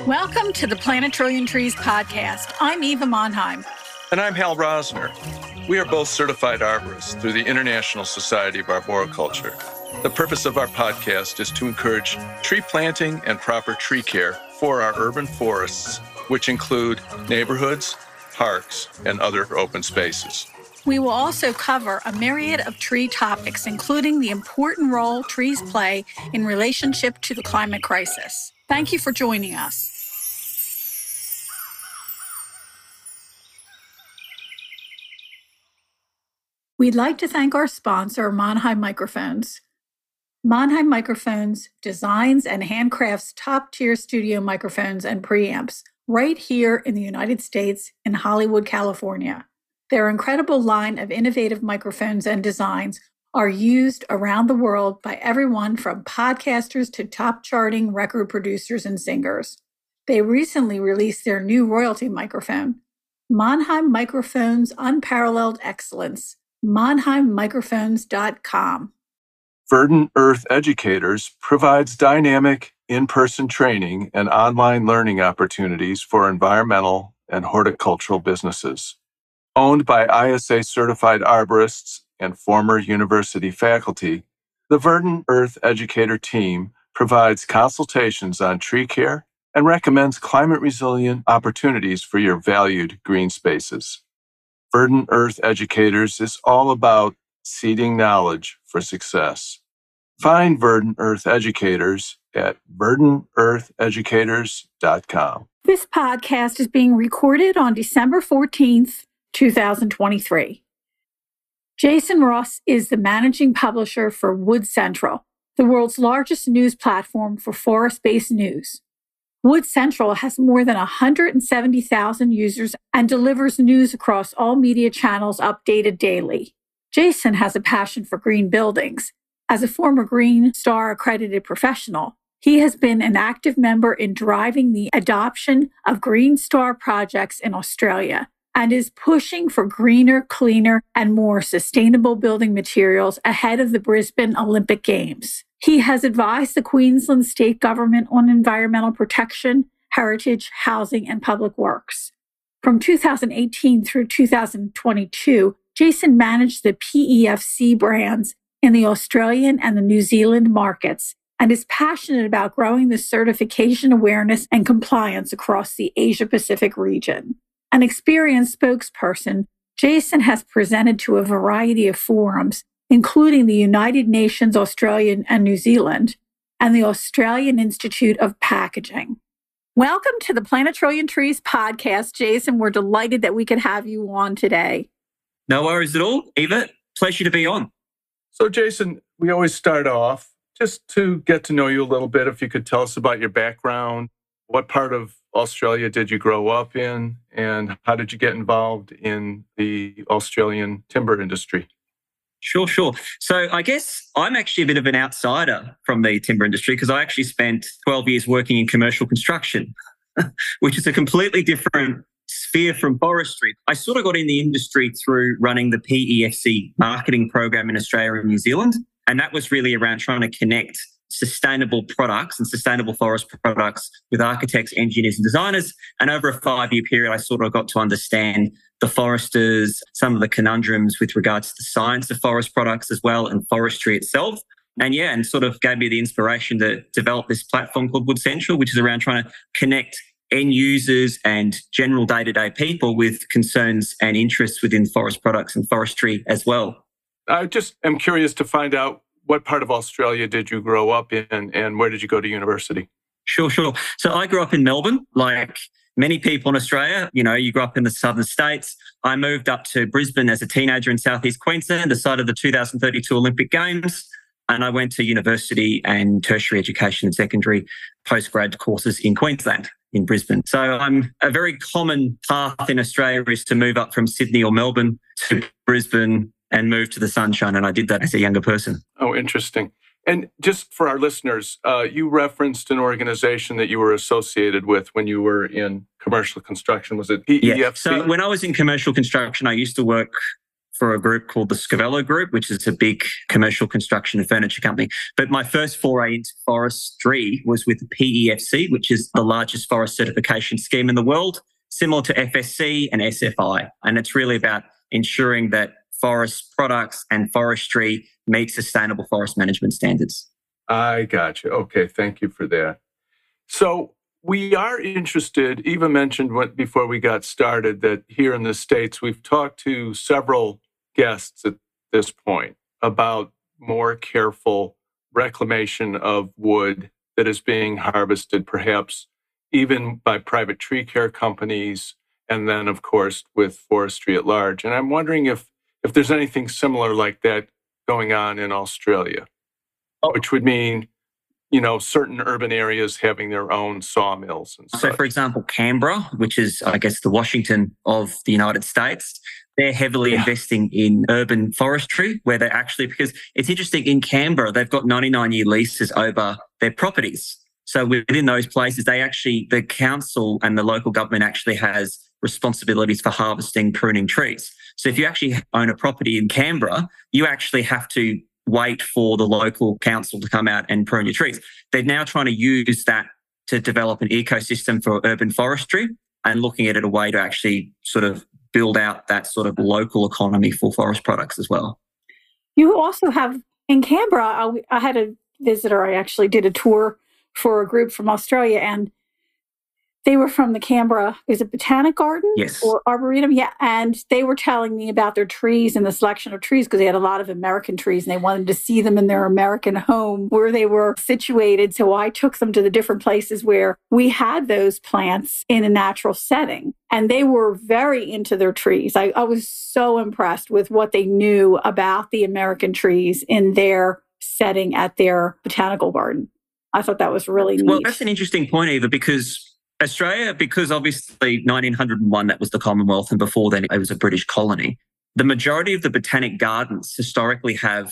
Welcome to the Plant a Trillion Trees podcast. I'm Eva Monheim. And I'm Hal Rosner. We are both certified arborists through the International Society of Arboriculture. The purpose of our podcast is to encourage tree planting and proper tree care for our urban forests, which include neighborhoods, parks, and other open spaces. We will also cover a myriad of tree topics, including the important role trees play in relationship to the climate crisis. Thank you for joining us. We'd like to thank our sponsor, Monheim Microphones. Monheim Microphones designs and handcrafts top-tier studio microphones and preamps right here in the United States in Hollywood, California. Their incredible line of innovative microphones and designs are used around the world by everyone from podcasters to top-charting record producers and singers. They recently released their new royalty microphone, Monheim Microphones Unparalleled Excellence. MonheimMicrophones.com. Verdant Earth Educators provides dynamic in-person training and online learning opportunities for environmental and horticultural businesses. Owned by ISA certified arborists and former university faculty, the Verdant Earth Educator team provides consultations on tree care and recommends climate-resilient opportunities for your valued green spaces. Verdant Earth Educators is all about seeding knowledge for success. Find Verdant Earth Educators at verdanteartheducators.com. This podcast is being recorded on December 14th, 2023. Jason Ross is the managing publisher for Wood Central, the world's largest news platform for forest-based news. Wood Central has more than 170,000 users and delivers news across all media channels updated daily. Jason has a passion for green buildings. As a former Green Star accredited professional, he has been an active member in driving the adoption of Green Star projects in Australia and is pushing for greener, cleaner, and more sustainable building materials ahead of the Brisbane Olympic Games. He has advised the Queensland state government on environmental protection, heritage, housing, and public works. From 2018 through 2022, Jason managed the PEFC brands in the Australian and the New Zealand markets and is passionate about growing the certification awareness and compliance across the Asia-Pacific region. An experienced spokesperson, Jason has presented to a variety of forums, including the United Nations Australia and New Zealand, and the Australian Institute of Packaging. Welcome to the Plant a Trillion Trees podcast, Jason. We're delighted that we could have you on today. No worries at all, Eva. Pleasure to be on. So, Jason, we always start off just to get to know you a little bit. If you could tell us about your background, what part of Australia did you grow up in, and how did you get involved in the Australian timber industry? Sure. So I guess I'm actually a bit of an outsider from the timber industry because I actually spent 12 years working in commercial construction, which is a completely different sphere from forestry. I sort of got in the industry through running the PEFC marketing program in Australia and New Zealand. And that was really around trying to connect sustainable products and sustainable forest products with architects, engineers and designers. And over a 5-year period, I sort of got to understand the foresters, some of the conundrums with regards to the science of forest products as well and forestry itself. And sort of gave me the inspiration to develop this platform called Wood Central, which is around trying to connect end users and general day-to-day people with concerns and interests within forest products and forestry as well. I just am curious to find out, what part of Australia did you grow up in and where did you go to university? Sure. So I grew up in Melbourne, like many people in Australia. You know, you grew up in the southern states. I moved up to Brisbane as a teenager in southeast Queensland, the site of the 2032 Olympic Games. And I went to university and tertiary education and secondary postgrad courses in Queensland, in Brisbane. So I'm a very common path in Australia is to move up from Sydney or Melbourne to Brisbane and move to the sunshine. And I did that as a younger person. Oh, interesting. And just for our listeners, you referenced an organization that you were associated with when you were in commercial construction. Was it PEFC? Yeah. So when I was in commercial construction, I used to work for a group called the Scavello Group, which is a big commercial construction and furniture company. But my first foray into forestry was with the PEFC, which is the largest forest certification scheme in the world, similar to FSC and SFI. And it's really about ensuring that forest products and forestry meet sustainable forest management standards. I got you. Okay, thank you for that. So we are interested, Eva mentioned before we got started that here in the States, we've talked to several guests at this point about more careful reclamation of wood that is being harvested, perhaps even by private tree care companies, and then, of course, with forestry at large. And I'm wondering if there's anything similar like that going on in Australia, which would mean, certain urban areas having their own sawmills and such. So, for example, Canberra, which is, I guess, the Washington of the United States, they're heavily investing in urban forestry, where they're actually, because it's interesting, in Canberra, they've got 99-year leases over their properties. So within those places, the council and the local government actually has responsibilities for harvesting, pruning trees. So if you actually own a property in Canberra, you actually have to wait for the local council to come out and prune your trees. They're now trying to use that to develop an ecosystem for urban forestry and looking at it a way to actually sort of build out that sort of local economy for forest products as well. You also have in Canberra, I had a visitor, I actually did a tour for a group from Australia, and they were from the Canberra, is it Botanic Garden? Yes. Or Arboretum? Yeah. And they were telling me about their trees and the selection of trees because they had a lot of American trees and they wanted to see them in their American home where they were situated. So I took them to the different places where we had those plants in a natural setting. And they were very into their trees. I was so impressed with what they knew about the American trees in their setting at their botanical garden. I thought that was really neat. Well, that's an interesting point, Eva, because Australia, because obviously 1901, that was the Commonwealth, and before then it was a British colony. The majority of the botanic gardens historically have,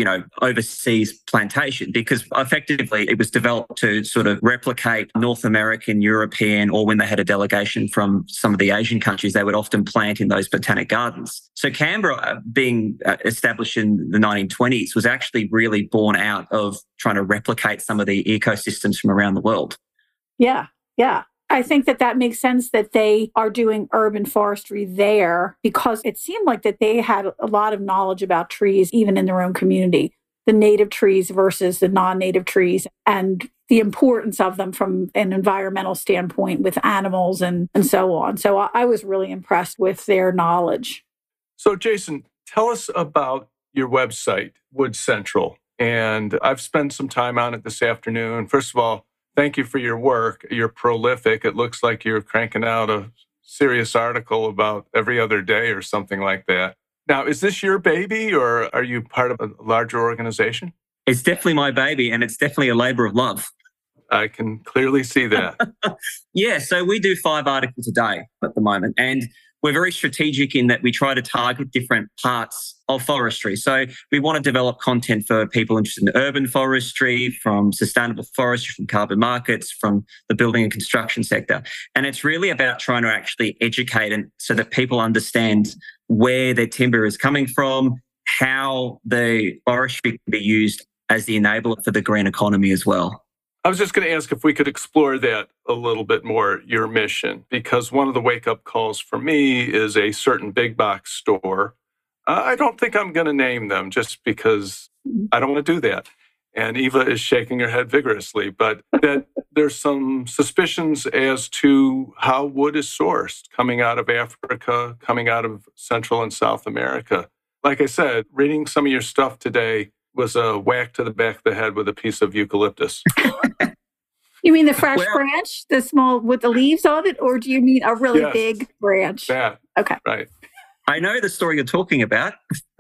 overseas plantation because effectively it was developed to sort of replicate North American, European, or when they had a delegation from some of the Asian countries, they would often plant in those botanic gardens. So Canberra, being established in the 1920s, was actually really born out of trying to replicate some of the ecosystems from around the world. Yeah. I think that makes sense that they are doing urban forestry there because it seemed like that they had a lot of knowledge about trees, even in their own community, the native trees versus the non-native trees and the importance of them from an environmental standpoint with animals and so on. So I was really impressed with their knowledge. So Jason, tell us about your website, Wood Central. And I've spent some time on it this afternoon. First of all, thank you for your work. You're prolific. It looks like you're cranking out a serious article about every other day or something like that. Now, is this your baby or are you part of a larger organization? It's definitely my baby and it's definitely a labor of love. I can clearly see that. Yeah, so we do 5 articles a day at the moment. And we're very strategic in that we try to target different parts of forestry. So we want to develop content for people interested in urban forestry, from sustainable forestry, from carbon markets, from the building and construction sector. And it's really about trying to actually educate and so that people understand where their timber is coming from, how the forestry can be used as the enabler for the green economy as well. I was just going to ask if we could explore that a little bit more, your mission, because one of the wake-up calls for me is a certain big box store. I don't think I'm going to name them just because I don't want to do that. And Eva is shaking her head vigorously, but that there's some suspicions as to how wood is sourced coming out of Africa, coming out of Central and South America. Like I said, reading some of your stuff today was a whack to the back of the head with a piece of eucalyptus. You mean the fresh branch, the small with the leaves on it, or do you mean a really big branch? That. Okay. Right. I know the story you're talking about.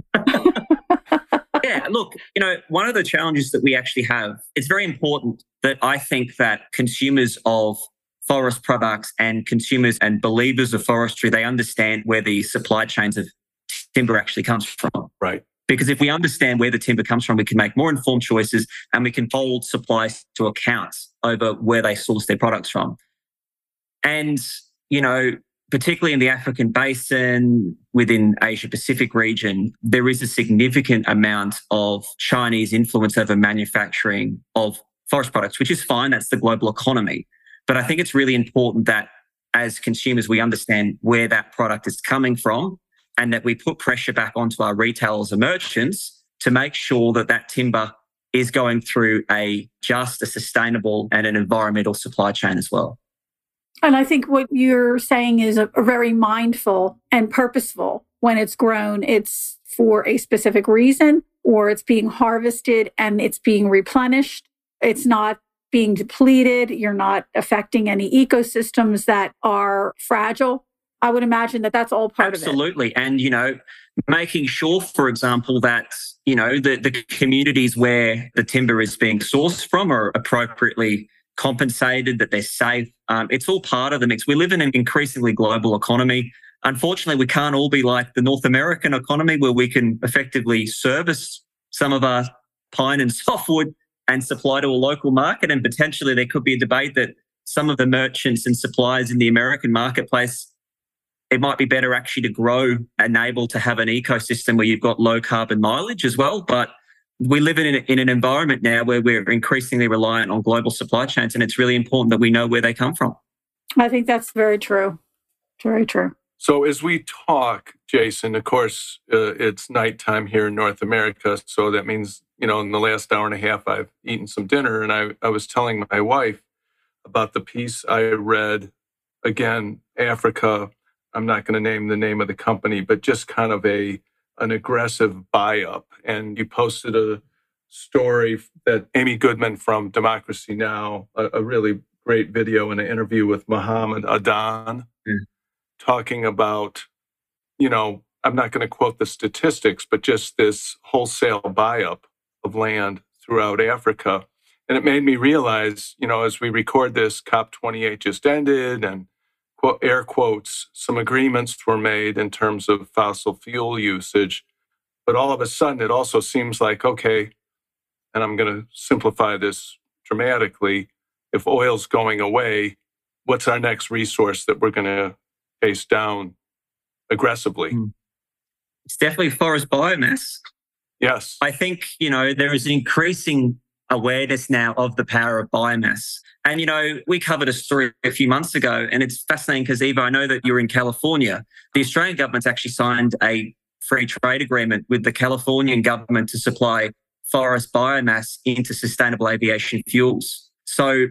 Yeah, look, one of the challenges that we actually have, it's very important that I think that consumers of forest products and consumers and believers of forestry, they understand where the supply chains of timber actually comes from. Right. Because if we understand where the timber comes from, we can make more informed choices and we can hold supplies to account over where they source their products from. And, particularly in the African basin, within Asia Pacific region, there is a significant amount of Chinese influence over manufacturing of forest products, which is fine. That's the global economy. But I think it's really important that as consumers, we understand where that product is coming from and that we put pressure back onto our retailers and merchants to make sure that that timber is going through a sustainable and an environmental supply chain as well. And I think what you're saying is a very mindful and purposeful. When it's grown, it's for a specific reason, or it's being harvested and it's being replenished. It's not being depleted. You're not affecting any ecosystems that are fragile. I would imagine that that's all part of it. Absolutely. And, making sure, for example, that, the communities where the timber is being sourced from are appropriately compensated, that they're safe. It's all part of the mix. We live in an increasingly global economy. Unfortunately, we can't all be like the North American economy where we can effectively service some of our pine and softwood and supply to a local market. And potentially there could be a debate that some of the merchants and suppliers in the American marketplace, it might be better actually to grow and able to have an ecosystem where you've got low carbon mileage as well. But we live in an environment now where we're increasingly reliant on global supply chains, and it's really important that we know where they come from. I think that's very true. Very true. So as we talk, Jason, of course, it's nighttime here in North America. So that means, in the last hour and a half, I've eaten some dinner. And I was telling my wife about the piece I read, again, Africa. I'm not going to name the name of the company, but just kind of an aggressive buy-up. And you posted a story that Amy Goodman from Democracy Now!, a really great video and an interview with Mohammed Adan, talking about, I'm not going to quote the statistics, but just this wholesale buy-up of land throughout Africa. And it made me realize, as we record this, COP28 just ended, and air quotes, some agreements were made in terms of fossil fuel usage. But all of a sudden, it also seems like, okay, and I'm going to simplify this dramatically, if oil's going away, what's our next resource that we're going to face down aggressively? It's definitely forest biomass. Yes. I think, there is an increasing awareness now of the power of biomass. And, we covered a story a few months ago, and it's fascinating because, Eva, I know that you're in California. The Australian government's actually signed a free trade agreement with the Californian government to supply forest biomass into sustainable aviation fuels. So,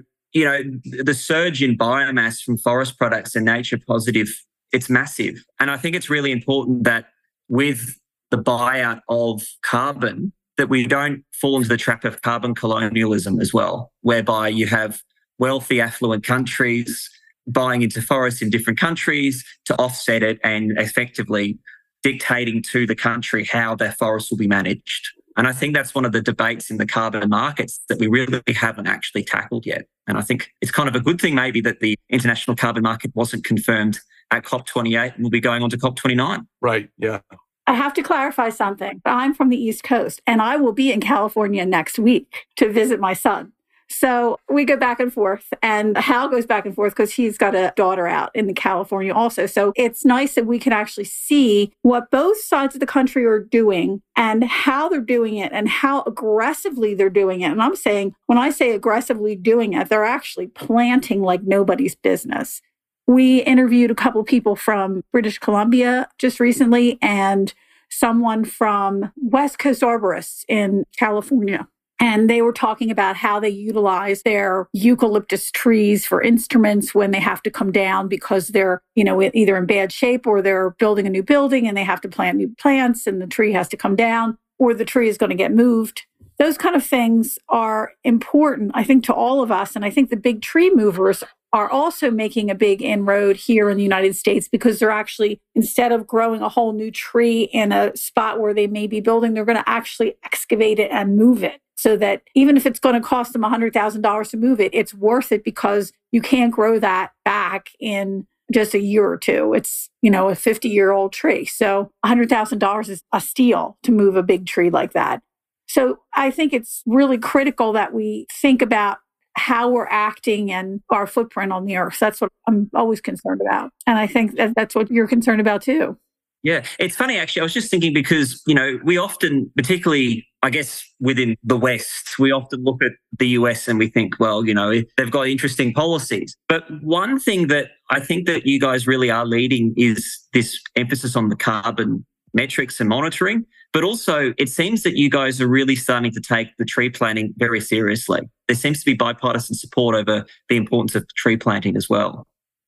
the surge in biomass from forest products and nature positive, it's massive. And I think it's really important that with the buyout of carbon, that we don't fall into the trap of carbon colonialism as well, whereby you have wealthy, affluent countries buying into forests in different countries to offset it and effectively dictating to the country how their forests will be managed. And I think that's one of the debates in the carbon markets that we really haven't actually tackled yet. And I think it's kind of a good thing maybe that the international carbon market wasn't confirmed at COP28 and will be going on to COP29. Right, yeah. I have to clarify something. I'm from the East Coast, and I will be in California next week to visit my son. So we go back and forth, and Hal goes back and forth because he's got a daughter out in California also. So it's nice that we can actually see what both sides of the country are doing and how they're doing it and how aggressively they're doing it. And I'm saying, when I say aggressively doing it, they're actually planting like nobody's business. We interviewed a couple of people from British Columbia just recently and someone from West Coast Arborists in California. And they were talking about how they utilize their eucalyptus trees for instruments when they have to come down because they're, either in bad shape or they're building a new building and they have to plant new plants and the tree has to come down or the tree is going to get moved. Those kind of things are important, I think, to all of us. And I think the big tree movers are also making a big inroad here in the United States because they're actually, instead of growing a whole new tree in a spot where they may be building, they're going to actually excavate it and move it. So that even if it's going to cost them $100,000 to move it, it's worth it because you can't grow that back in just a year or two. It's, a 50-year-old tree. So $100,000 is a steal to move a big tree like that. So I think it's really critical that we think about how we're acting and our footprint on the earth. That's what I'm always concerned about. And I think that that's what you're concerned about too. Yeah, it's funny, actually. I was just thinking because, we often, particularly, I guess, within the West, we often look at the US and we think, well, they've got interesting policies. But one thing that I think that you guys really are leading is this emphasis on the carbon metrics and monitoring. But also, it seems that you guys are really starting to take the tree planting very seriously. There seems to be bipartisan support over the importance of tree planting as well.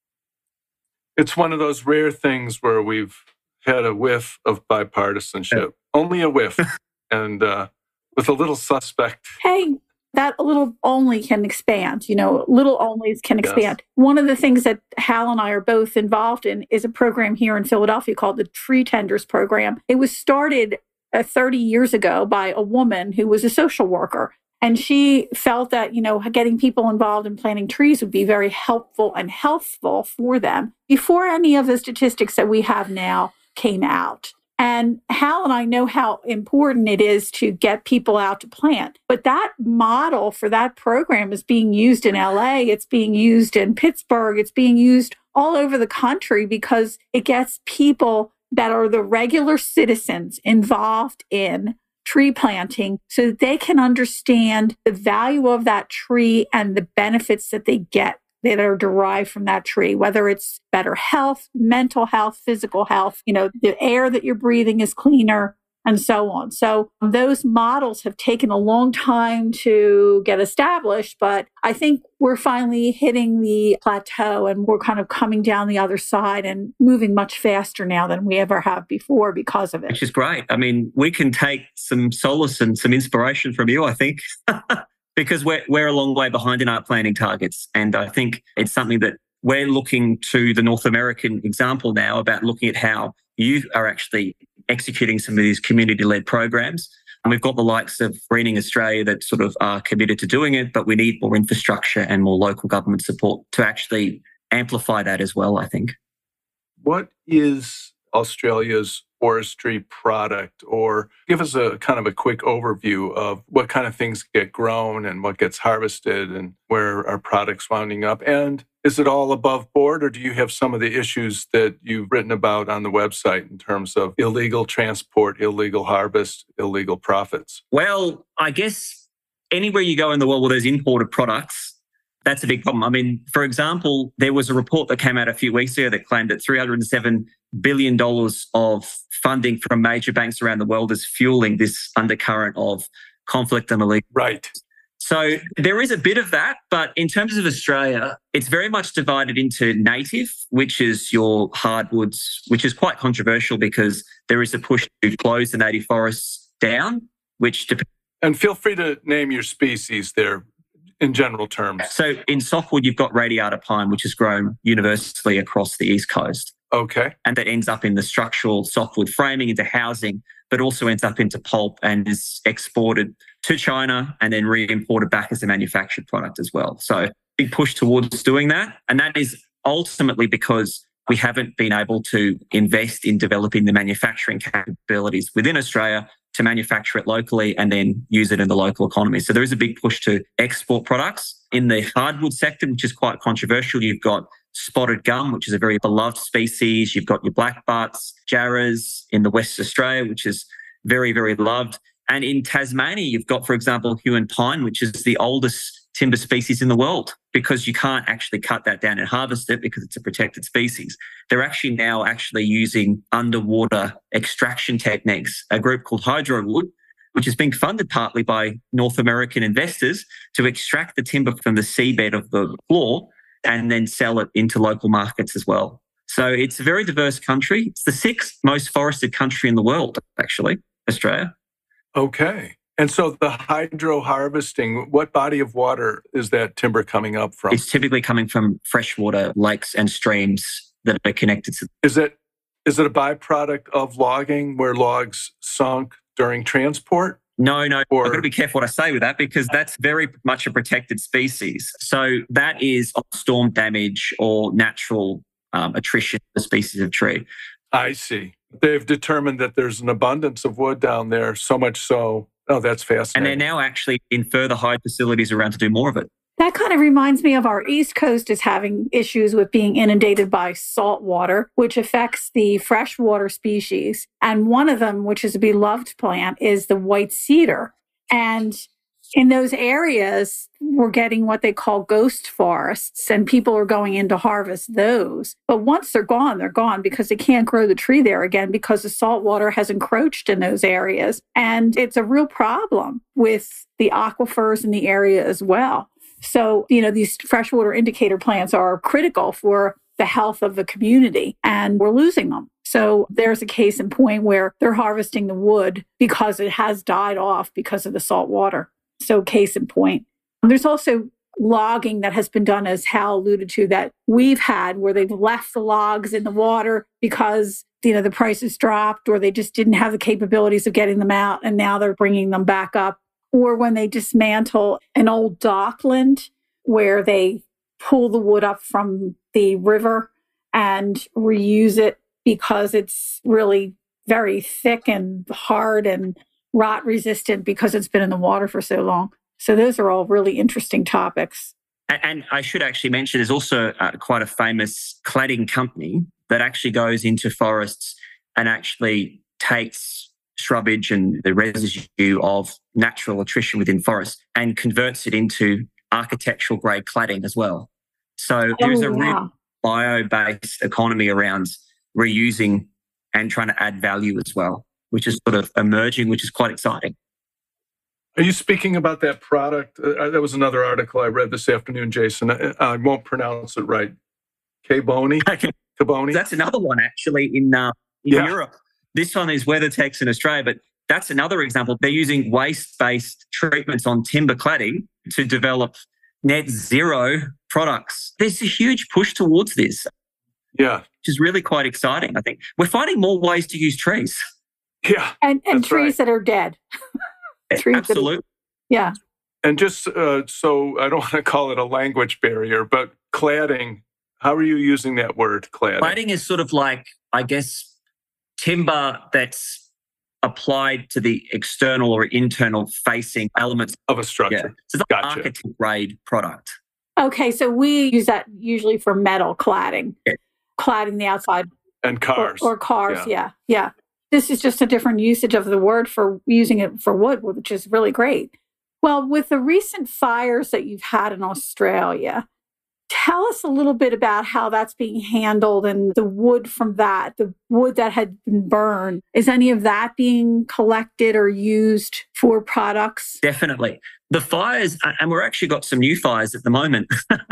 It's one of those rare things where we've had a whiff of bipartisanship, only a whiff, and with a little suspect. Hey, that little only can expand, little onlys can expand. Yes. One of the things that Hal and I are both involved in is a program here in Philadelphia called the Tree Tenders Program. It was started 30 years ago by a woman who was a social worker. And she felt that, getting people involved in planting trees would be very helpful and healthful for them before any of the statistics that we have now came out. And Hal and I know how important it is to get people out to plant. But that model for that program is being used in LA, it's being used in Pittsburgh, it's being used all over the country because it gets people that are the regular citizens involved in tree planting so that they can understand the value of that tree and the benefits that they get that are derived from that tree, whether it's better health, mental health, physical health, the air that you're breathing is cleaner, and so on. So those models have taken a long time to get established, but I think we're finally hitting the plateau and we're kind of coming down the other side and moving much faster now than we ever have before because of it. Which is great. I mean, we can take some solace and some inspiration from you, I think. Because we're a long way behind in our planting targets. And I think it's something that we're looking to the North American example now about looking at how you are actually executing some of these community-led programs. And we've got the likes of Greening Australia that sort of are committed to doing it, but we need more infrastructure and more local government support to actually amplify that as well, I think. What is Australia's forestry product, or give us a kind of a quick overview of what kind of things get grown and what gets harvested and where are products winding up? And is it all above board, or do you have some of the issues that you've written about on the website in terms of illegal transport, illegal harvest, illegal profits? Well, I guess anywhere you go in the world where there's imported products, that's a big problem. I mean, for example, there was a report that came out a few weeks ago that claimed that $307 billion of funding from major banks around the world is fueling this undercurrent of conflict and illegal. Right. So there is a bit of that, but in terms of Australia, it's very much divided into native, which is your hardwoods, which is quite controversial because there is a push to close the native forests down, which depends. And feel free to name your species there in general terms. So in softwood, you've got radiata pine, which is grown universally across the East Coast. Okay. And that ends up in the structural softwood framing into housing, but also ends up into pulp and is exported to China and then re-imported back as a manufactured product as well. So big push towards doing that. And that is ultimately because we haven't been able to invest in developing the manufacturing capabilities within Australia to manufacture it locally and then use it in the local economy. So there is a big push to export products. In the hardwood sector, which is quite controversial, you've got spotted gum, which is a very beloved species. You've got your black butts, jarrahs in the West Australia, which is very, very loved. And in Tasmania, you've got, for example, Huon pine, which is the oldest timber species in the world because you can't actually cut that down and harvest it because it's a protected species. They're actually now using underwater extraction techniques, a group called Hydrowood, which is being funded partly by North American investors to extract the timber from the seabed of the floor and then sell it into local markets as well. So it's a very diverse country. It's the 6th most forested country in the world, actually, Australia. Okay. And so the hydro harvesting, what body of water is that timber coming up from? It's typically coming from freshwater lakes and streams that are connected to. Is it a byproduct of logging where logs sunk during transport? No. I've got to be careful what I say with that because that's very much a protected species. So that is storm damage or natural attrition of the species of tree. I see. They've determined that there's an abundance of wood down there, so much so. Oh, that's fascinating. And they're now actually in further hide facilities around to do more of it. That kind of reminds me of our East Coast is having issues with being inundated by salt water, which affects the freshwater species. And one of them, which is a beloved plant, is the white cedar. And in those areas, we're getting what they call ghost forests, and people are going in to harvest those. But once they're gone because they can't grow the tree there again because the salt water has encroached in those areas. And it's a real problem with the aquifers in the area as well. So, these freshwater indicator plants are critical for the health of the community, and we're losing them. So there's a case in point where they're harvesting the wood because it has died off because of the salt water. So case in point. There's also logging that has been done, as Hal alluded to, that we've had where they've left the logs in the water because, the prices dropped, or they just didn't have the capabilities of getting them out, and now they're bringing them back up. Or when they dismantle an old dockland where they pull the wood up from the river and reuse it because it's really very thick and hard and rot resistant because it's been in the water for so long. So those are all really interesting topics. And I should actually mention there's also quite a famous cladding company that actually goes into forests and actually takes shrubbage and the residue of natural attrition within forests and converts it into architectural grade cladding as well. So there's a real bio-based economy around reusing and trying to add value as well, which is sort of emerging, which is quite exciting. Are you speaking about that product? That was another article I read this afternoon, Jason. I won't pronounce it right. Caboni? Caboni? That's another one actually in Europe. This one is WeatherTex in Australia, but that's another example. They're using waste-based treatments on timber cladding to develop net zero products. There's a huge push towards this. Yeah. Which is really quite exciting, I think. We're finding more ways to use trees. Yeah. And trees that are dead. Absolutely. Yeah. And just so I don't want to call it a language barrier, but cladding, how are you using that word, cladding? Cladding is sort of like, I guess, timber that's applied to the external or internal facing elements of a structure. Yeah. So it's like an architect grade product. Okay, so we use that usually for metal cladding, cladding the outside. And cars. Or cars, yeah. This is just a different usage of the word for using it for wood, which is really great. Well, with the recent fires that you've had in Australia, tell us a little bit about how that's being handled and the wood from that, the wood that had been burned. Is any of that being collected or used for products? Definitely. The fires, and we've actually got some new fires at the moment.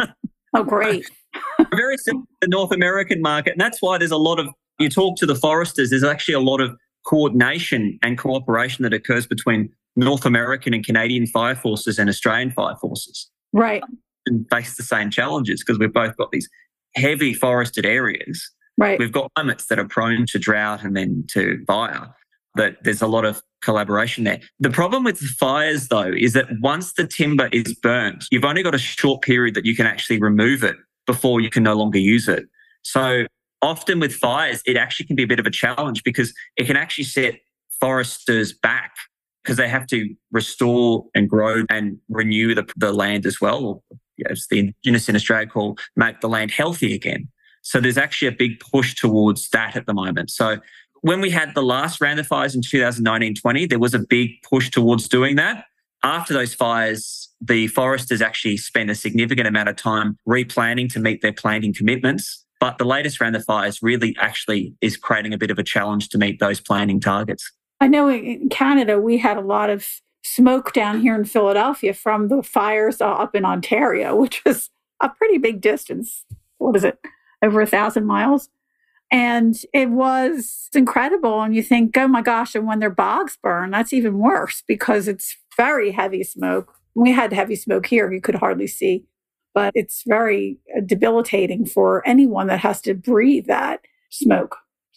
Oh, great. Very similar to the North American market. And that's why there's a lot of, you talk to the foresters, there's actually a lot of coordination and cooperation that occurs between North American and Canadian fire forces and Australian fire forces. Right. And face the same challenges because we've both got these heavy forested areas. Right. We've got climates that are prone to drought and then to fire. But there's a lot of collaboration there. The problem with the fires, though, is that once the timber is burnt, you've only got a short period that you can actually remove it before you can no longer use it. So often with fires, it actually can be a bit of a challenge because it can actually set foresters back because they have to restore and grow and renew the land as well. As the Indigenous in Australia call, make the land healthy again. So there's actually a big push towards that at the moment. So when we had the last round of fires in 2019-20, there was a big push towards doing that. After those fires, the foresters actually spent a significant amount of time replanting to meet their planting commitments. But the latest round of fires really actually is creating a bit of a challenge to meet those planting targets. I know in Canada, we had a lot of smoke down here in Philadelphia from the fires up in Ontario, which was a pretty big distance. What is it? Over 1,000 miles. And it was incredible. And you think, oh my gosh, and when their bogs burn, that's even worse because it's very heavy smoke. We had heavy smoke here. You could hardly see, but it's very debilitating for anyone that has to breathe that smoke.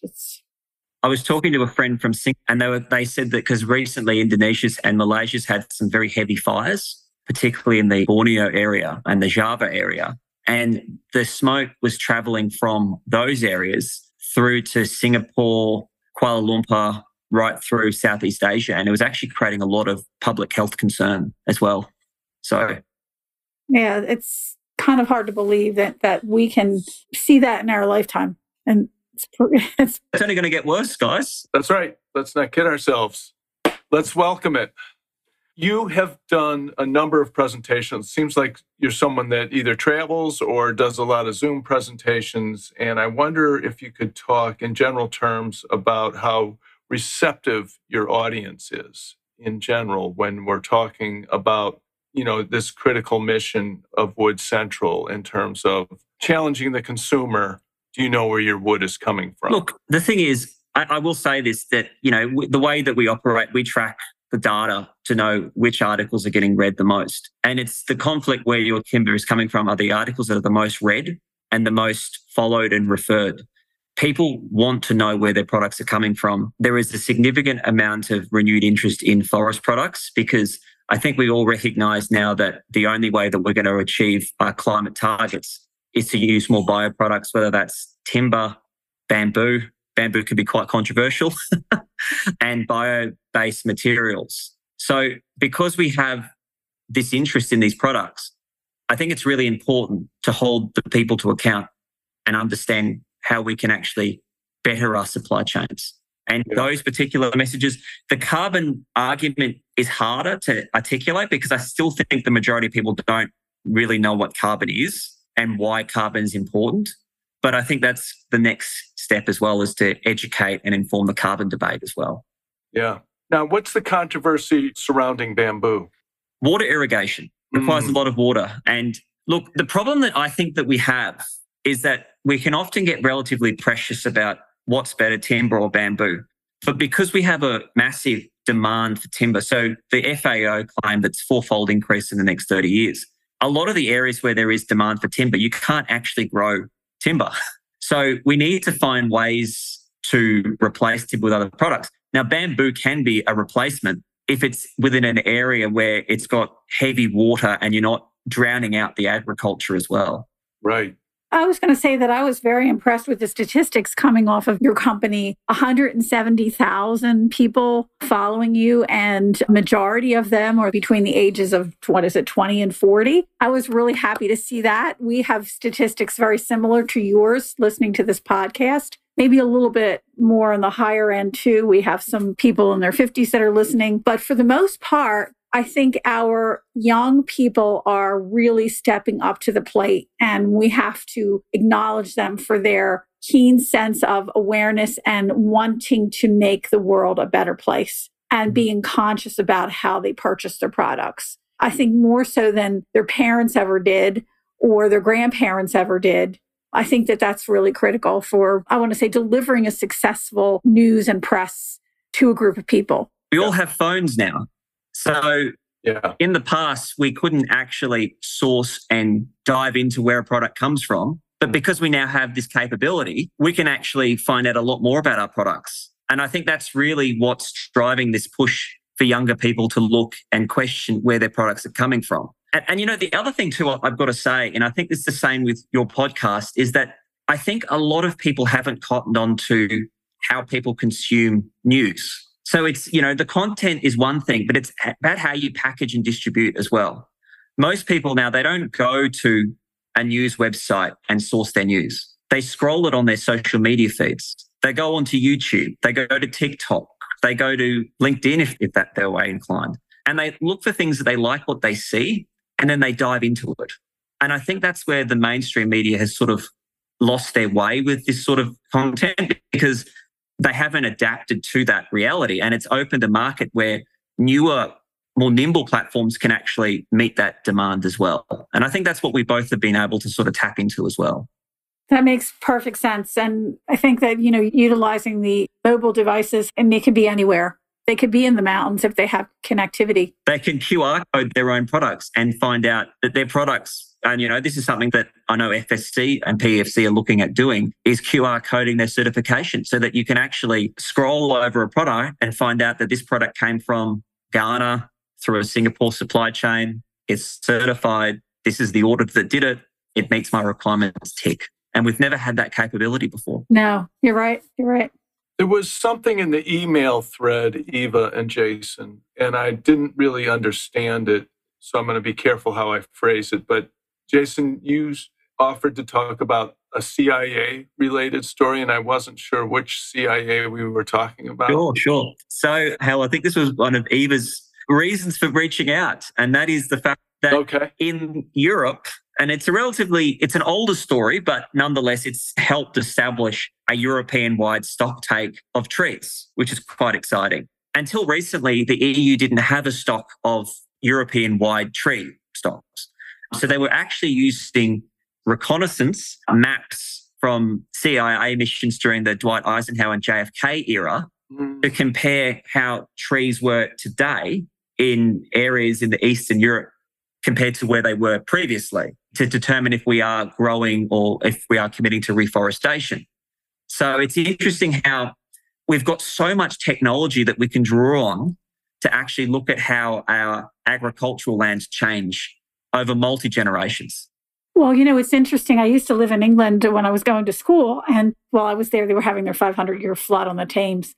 I was talking to a friend from Singapore, and they said that because recently Indonesia and Malaysia's had some very heavy fires, particularly in the Borneo area and the Java area. And the smoke was travelling from those areas through to Singapore, Kuala Lumpur, right through Southeast Asia. And it was actually creating a lot of public health concern as well. So Yeah, it's kind of hard to believe that we can see that in our lifetime. And it's only going to get worse, guys. That's right. Let's not kid ourselves. Let's welcome it. You have done a number of presentations. Seems like you're someone that either travels or does a lot of Zoom presentations. And I wonder if you could talk in general terms about how receptive your audience is in general when we're talking about, this critical mission of Wood Central in terms of challenging the consumer. Do you know where your wood is coming from? Look, the thing is, I will say this, that, the way that we operate, we track the data to know which articles are getting read the most. And it's the conflict where your timber is coming from are the articles that are the most read and the most followed and referred. People want to know where their products are coming from. There is a significant amount of renewed interest in forest products because I think we all recognise now that the only way that we're going to achieve our climate targets is to use more bioproducts, whether that's timber, bamboo. Bamboo can be quite controversial, and bio-based materials. So because we have this interest in these products, I think it's really important to hold the people to account and understand how we can actually better our supply chains. And those particular messages, the carbon argument is harder to articulate because I still think the majority of people don't really know what carbon is and why carbon is important. But I think that's the next step as well, is to educate and inform the carbon debate as well. Yeah. Now, what's the controversy surrounding bamboo? Water irrigation requires a lot of water. And look, the problem that I think that we have is that we can often get relatively precious about what's better, timber or bamboo. But because we have a massive demand for timber, so the FAO claimed that's fourfold increase in the next 30 years. A lot of the areas where there is demand for timber, you can't actually grow timber. So we need to find ways to replace timber with other products. Now, bamboo can be a replacement if it's within an area where it's got heavy water and you're not drowning out the agriculture as well. Right. I was going to say that I was very impressed with the statistics coming off of your company. 170,000 people following you, and majority of them are between the ages of, 20 and 40. I was really happy to see that. We have statistics very similar to yours listening to this podcast. Maybe a little bit more on the higher end too. We have some people in their 50s that are listening. But for the most part, I think our young people are really stepping up to the plate, and we have to acknowledge them for their keen sense of awareness and wanting to make the world a better place and being conscious about how they purchase their products. I think more so than their parents ever did or their grandparents ever did. I think that that's really critical for, I want to say, delivering a successful news and press to a group of people. We all have phones now. So in the past, we couldn't actually source and dive into where a product comes from. But because we now have this capability, we can actually find out a lot more about our products. And I think that's really what's driving this push for younger people to look and question where their products are coming from. And the other thing too, I've got to say, and I think it's the same with your podcast, is that I think a lot of people haven't cottoned on to how people consume news. So it's, the content is one thing, but it's about how you package and distribute as well. Most people now, they don't go to a news website and source their news. They scroll it on their social media feeds. They go onto YouTube. They go to TikTok. They go to LinkedIn if that they're way inclined. And they look for things that they like what they see, and then they dive into it. And I think that's where the mainstream media has sort of lost their way with this sort of content, because they haven't adapted to that reality. And it's opened a market where newer, more nimble platforms can actually meet that demand as well. And I think that's what we both have been able to sort of tap into as well. That makes perfect sense. And I think that, utilizing the mobile devices, and they can be anywhere. They could be in the mountains if they have connectivity. They can QR code their own products and find out that their products, and this is something that I know FSC and PEFC are looking at doing, is QR coding their certification so that you can actually scroll over a product and find out that this product came from Ghana through a Singapore supply chain. It's certified. This is the audit that did it. It meets my requirements, tick. And we've never had that capability before. No, you're right. You're right. There was something in the email thread, Eva and Jason, and I didn't really understand it. so I'm going to be careful how I phrase it. But Jason, you offered to talk about a CIA-related story, and I wasn't sure which CIA we were talking about. Sure. So, Hal, I think this was one of Eva's reasons for reaching out, and that is the fact that in Europe, and it's an older story, but nonetheless, it's helped establish a European-wide stock take of trees, which is quite exciting. Until recently, the EU didn't have a stock of European-wide tree stocks. So they were actually using reconnaissance maps from CIA missions during the Dwight Eisenhower and JFK era to compare how trees were today in areas in the Eastern Europe compared to where they were previously, to determine if we are growing or if we are committing to reforestation. So it's interesting how we've got so much technology that we can draw on to actually look at how our agricultural lands change over multi-generations. Well, it's interesting. I used to live in England when I was going to school. And while I was there, they were having their 500-year flood on the Thames.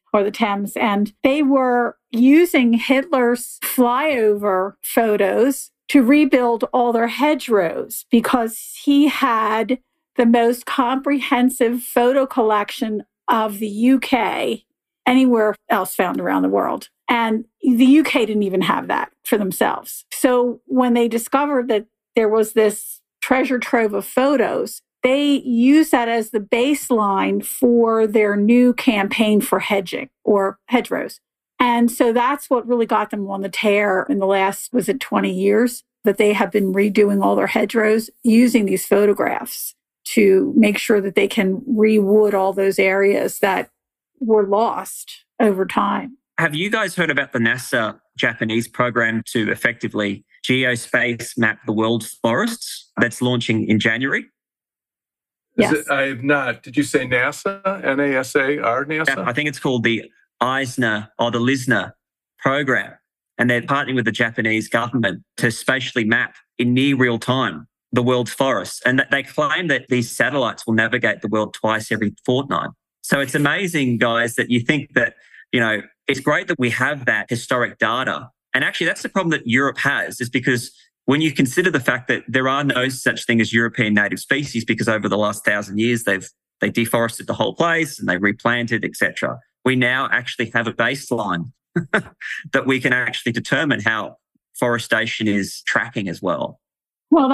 And they were using Hitler's flyover photos to rebuild all their hedgerows because he had the most comprehensive photo collection of the UK anywhere else found around the world. And the UK didn't even have that for themselves. So when they discovered that there was this treasure trove of photos, they used that as the baseline for their new campaign for hedging or hedgerows. And so that's what really got them on the tear in the last, 20 years, that they have been redoing all their hedgerows using these photographs to make sure that they can rewood all those areas that were lost over time. Have you guys heard about the NASA Japanese program to effectively geospace map the world's forests that's launching in January? Yes. I have not. Did you say NASA? NASA? NASA? I think it's called the Eisner or the LISNA program. And they're partnering with the Japanese government to spatially map in near real time the world's forests. And they claim that these satellites will navigate the world twice every fortnight. So it's amazing, guys, that you think that, it's great that we have that historic data. And actually, that's the problem that Europe has, is because when you consider the fact that there are no such thing as European native species, because over the last 1,000 years, they deforested the whole place and they replanted, etc. We now actually have a baseline that we can actually determine how forestation is tracking as well. Well,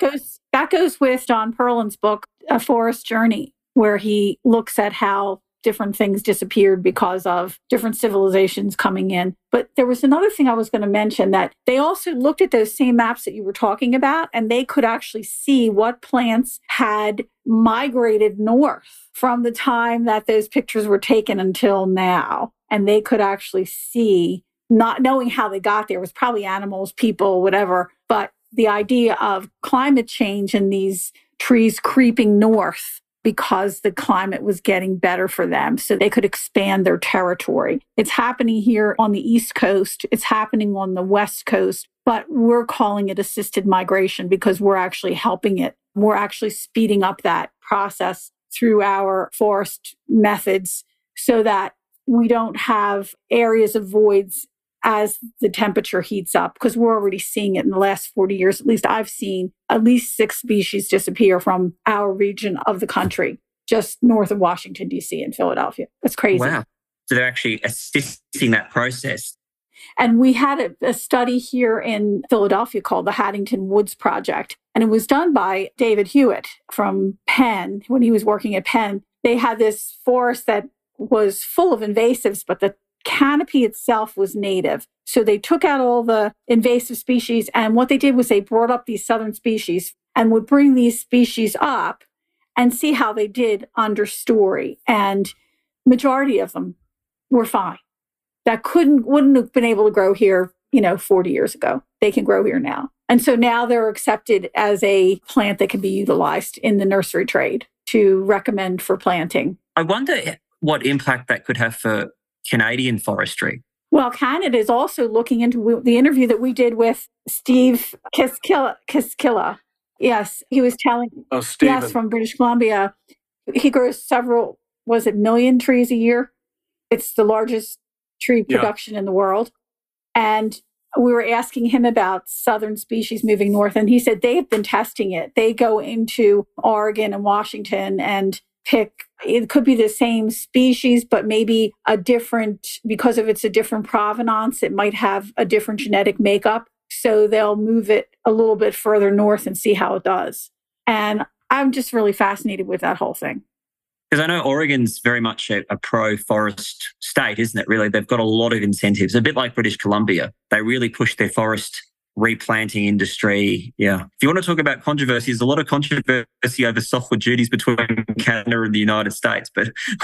that goes with Don Perlin's book, A Forest Journey, where he looks at how different things disappeared because of different civilizations coming in. But there was another thing I was going to mention, that they also looked at those same maps that you were talking about, and they could actually see what plants had migrated north from the time that those pictures were taken until now. And they could actually see, not knowing how they got there, it was probably animals, people, whatever, but the idea of climate change and these trees creeping north because the climate was getting better for them so they could expand their territory. It's happening here on the East Coast. It's happening on the West Coast, but we're calling it assisted migration because we're actually helping it. We're actually speeding up that process through our forest methods so that we don't have areas of voids as the temperature heats up, because we're already seeing it in the last 40 years. At least I've seen at least 6 species disappear from our region of the country, just north of Washington, D.C. and Philadelphia. That's crazy. Wow. So they're actually assisting that process. And we had a study here in Philadelphia called the Haddington Woods Project. And it was done by David Hewitt from Penn. When he was working at Penn, they had this forest that was full of invasives, but the canopy itself was native. So they took out all the invasive species. And what they did was they brought up these southern species and would bring these species up and see how they did understory. And majority of them were fine. That wouldn't have been able to grow here, 40 years ago. They can grow here now. And so now they're accepted as a plant that can be utilized in the nursery trade to recommend for planting. I wonder what impact that could have for Canadian forestry. Well, Canada is also looking into the interview that we did with Steve Kiskilla. Yes, he was telling yes, from British Columbia. He grows several, million trees a year? It's the largest tree production in the world. And we were asking him about southern species moving north, and he said they've been testing it. They go into Oregon and Washington and pick, it could be the same species, but maybe a different, because if it's a different provenance, it might have a different genetic makeup. So they'll move it a little bit further north and see how it does. And I'm just really fascinated with that whole thing. Because I know Oregon's very much a pro-forest state, isn't it, really? They've got a lot of incentives, a bit like British Columbia. They really push their forest replanting industry. Yeah. If you want to talk about controversy, there's a lot of controversy over softwood duties between Canada and the United States, but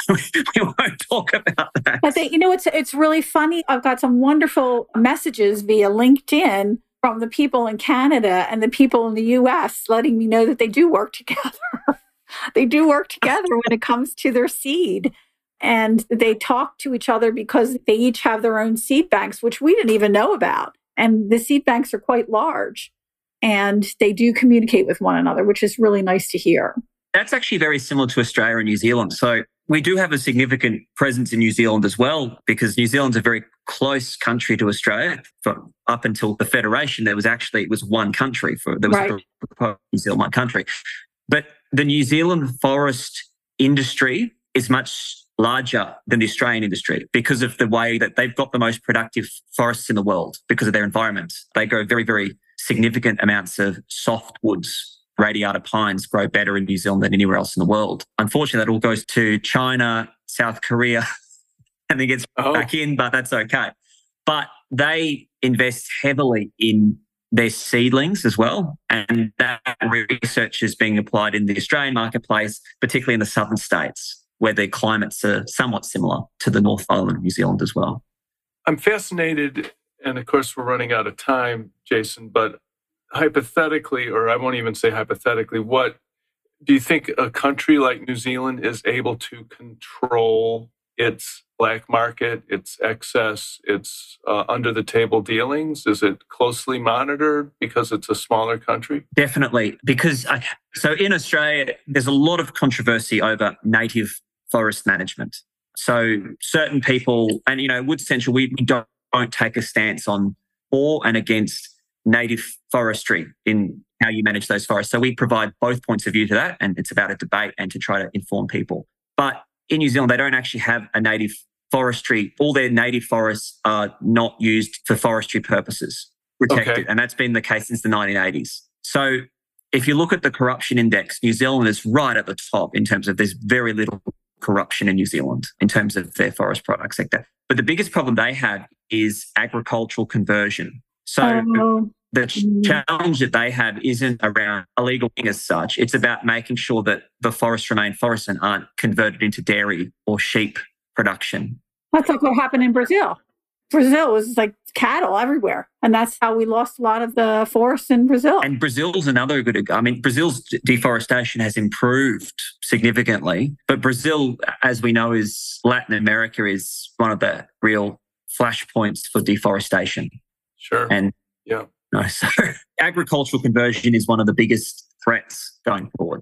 we won't talk about that. I think, it's really funny. I've got some wonderful messages via LinkedIn from the people in Canada and the people in the US letting me know that they do work together. They do work together when it comes to their seed. And they talk to each other because they each have their own seed banks, which we didn't even know about. And the seed banks are quite large. And they do communicate with one another, which is really nice to hear. That's actually very similar to Australia and New Zealand. So we do have a significant presence in New Zealand as well, because New Zealand's a very close country to Australia. Up until the Federation, it was one country. New Zealand, one country. But the New Zealand forest industry is much larger than the Australian industry because of the way that they've got the most productive forests in the world because of their environment. They grow very, very significant amounts of softwoods. Radiata pines grow better in New Zealand than anywhere else in the world. Unfortunately, that all goes to China, South Korea, and then gets back in, but that's okay. But they invest heavily in their seedlings as well. And that research is being applied in the Australian marketplace, particularly in the southern states, where their climates are somewhat similar to the North Island of New Zealand as well. I'm fascinated, and of course we're running out of time, Jason, but hypothetically, or I won't even say hypothetically, what do you think a country like New Zealand is able to control its black market, its excess, its under-the-table dealings? Is it closely monitored because it's a smaller country? Definitely, because so in Australia, there's a lot of controversy over native forest management. So certain people, and Wood Central, we don't take a stance on for and against native forestry in how you manage those forests. So we provide both points of view to that, and it's about a debate and to try to inform people. But in New Zealand, they don't actually have a native forestry. All their native forests are not used for forestry purposes, protected. Okay. And that's been the case since the 1980s. So if you look at the corruption index, New Zealand is right at the top in terms of there's very little corruption in New Zealand in terms of their forest product sector. But the biggest problem they have is agricultural conversion. So the challenge that they have isn't around illegal as such. It's about making sure that the forests remain forests and aren't converted into dairy or sheep production. That's like what happened in Brazil. Brazil was like cattle everywhere. And that's how we lost a lot of the forests in Brazil. And Brazil's another Brazil's deforestation has improved significantly. But Brazil, as we know, Latin America is one of the real flashpoints for deforestation. Sure. And so agricultural conversion is one of the biggest threats going forward.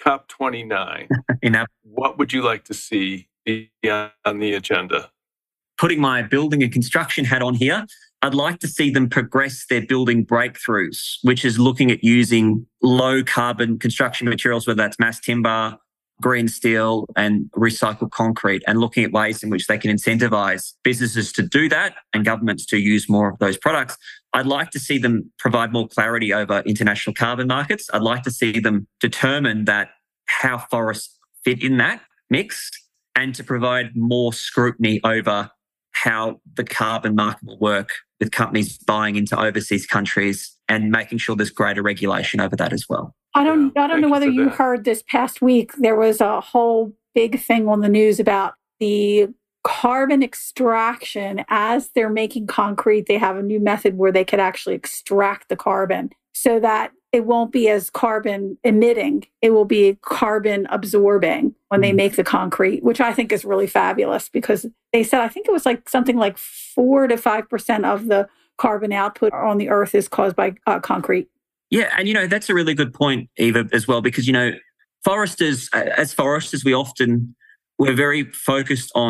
COP29. What would you like to see be on the agenda? Putting my building and construction hat on here, I'd like to see them progress their building breakthroughs, which is looking at using low carbon construction materials, whether that's mass timber, green steel and recycled concrete, and looking at ways in which they can incentivize businesses to do that and governments to use more of those products. I'd like to see them provide more clarity over international carbon markets. I'd like to see them determine that how forests fit in that mix and to provide more scrutiny over how the carbon market will work with companies buying into overseas countries and making sure there's greater regulation over that as well. I don't know whether you heard this past week, there was a whole big thing on the news about the carbon extraction. As they're making concrete, they have a new method where they could actually extract the carbon so that it won't be as carbon emitting. It will be carbon absorbing when they make the concrete, which I think is really fabulous because they said, I think it was like something like 4 to 5% of the carbon output on the earth is caused by concrete. Yeah. And, that's a really good point, Eva, as well, because, as foresters, we're very focused on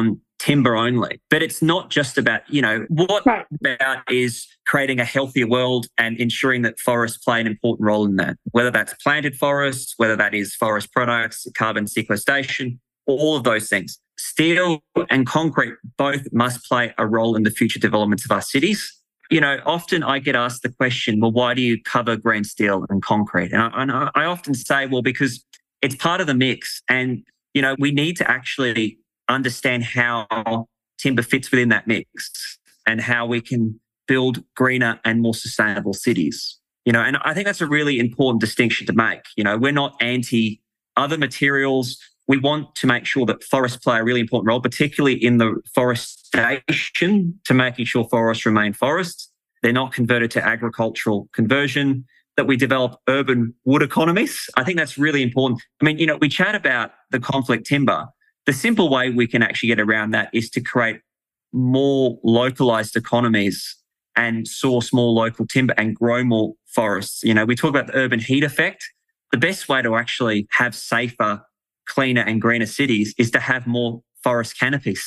timber only. But it's not just about, what Right. about is creating a healthier world and ensuring that forests play an important role in that, whether that's planted forests, whether that is forest products, carbon sequestration, all of those things. Steel and concrete both must play a role in the future developments of our cities. Often I get asked the question, well, why do you cover green steel and concrete? And I often say, well, because it's part of the mix. And, we need to actually understand how timber fits within that mix and how we can build greener and more sustainable cities. And I think that's a really important distinction to make. We're not anti other materials. We want to make sure that forests play a really important role, particularly in the forestation, to making sure forests remain forests. They're not converted to agricultural conversion, that we develop urban wood economies. I think that's really important. I mean, we chat about the conflict timber. The simple way we can actually get around that is to create more localized economies and source more local timber and grow more forests. We talk about the urban heat effect. The best way to actually have safer, cleaner and greener cities is to have more forest canopies.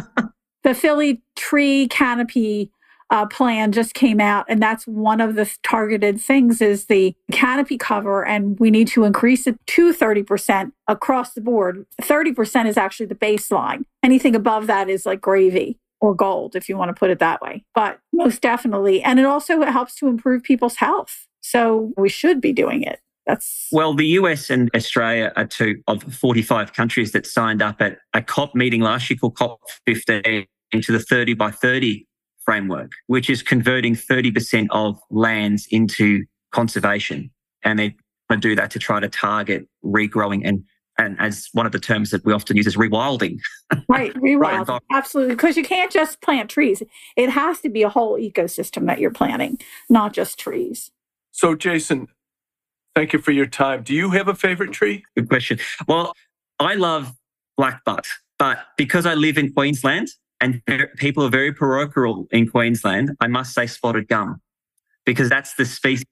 The Philly tree canopy plan just came out, and that's one of the targeted things is the canopy cover, and we need to increase it to 30% across the board. 30% is actually the baseline. Anything above that is like gravy or gold, if you want to put it that way. But most definitely. And it also helps to improve people's health. So we should be doing it. Well, the US and Australia are two of 45 countries that signed up at a COP meeting last year called COP15 into the 30 by 30 framework, which is converting 30% of lands into conservation. And they want to do that to try to target regrowing and as one of the terms that we often use is rewilding. Right, rewilding. Right. Absolutely. Because you can't just plant trees. It has to be a whole ecosystem that you're planting, not just trees. So, Jason, thank you for your time. Do you have a favorite tree? Good question. Well, I love blackbutt, but because I live in Queensland and people are very parochial in Queensland, I must say spotted gum, because that's the species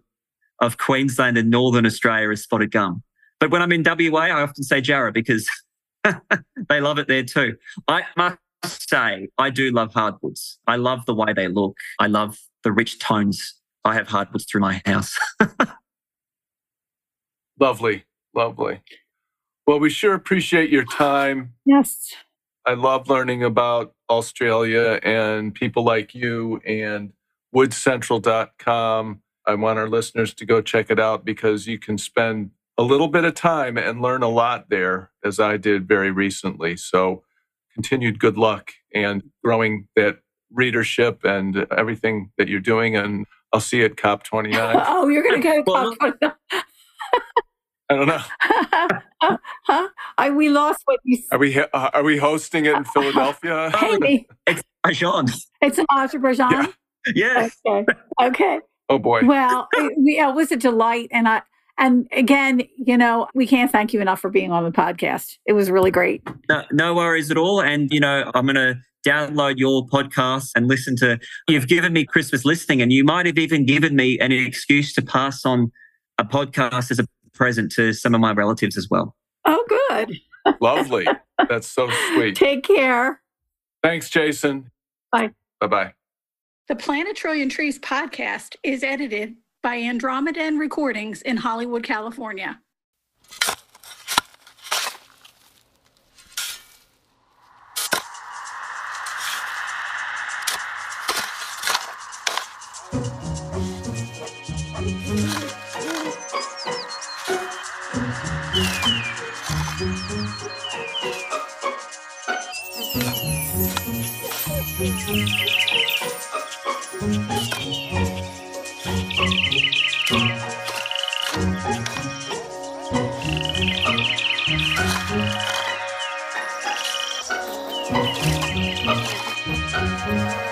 of Queensland and Northern Australia is spotted gum. But when I'm in WA, I often say jarrah because they love it there too. I must say, I do love hardwoods. I love the way they look. I love the rich tones. I have hardwoods through my house. Lovely, lovely. Well, we sure appreciate your time. Yes. I love learning about Australia and people like you and woodcentral.com. I want our listeners to go check it out because you can spend a little bit of time and learn a lot there, as I did very recently. So continued good luck and growing that readership and everything that you're doing. And I'll see you at COP29. Oh, you're going to go to COP29. I don't know. We lost what you said. Are we hosting it in Philadelphia? Hey, it's Azerbaijan. It's in Azerbaijan? Yeah. Yes. Okay. Oh, boy. Well, it was a delight. And again, we can't thank you enough for being on the podcast. It was really great. No worries at all. And, I'm going to download your podcast and listen to, you've given me Christmas listening, and you might have even given me an excuse to pass on a podcast as a present to some of my relatives as well. Oh, good. Lovely. That's so sweet. Take care. Thanks, Jason. Bye. Bye-bye. The Plant a Trillion Trees podcast is edited by Andromedan Recordings in Hollywood, California. Thank you.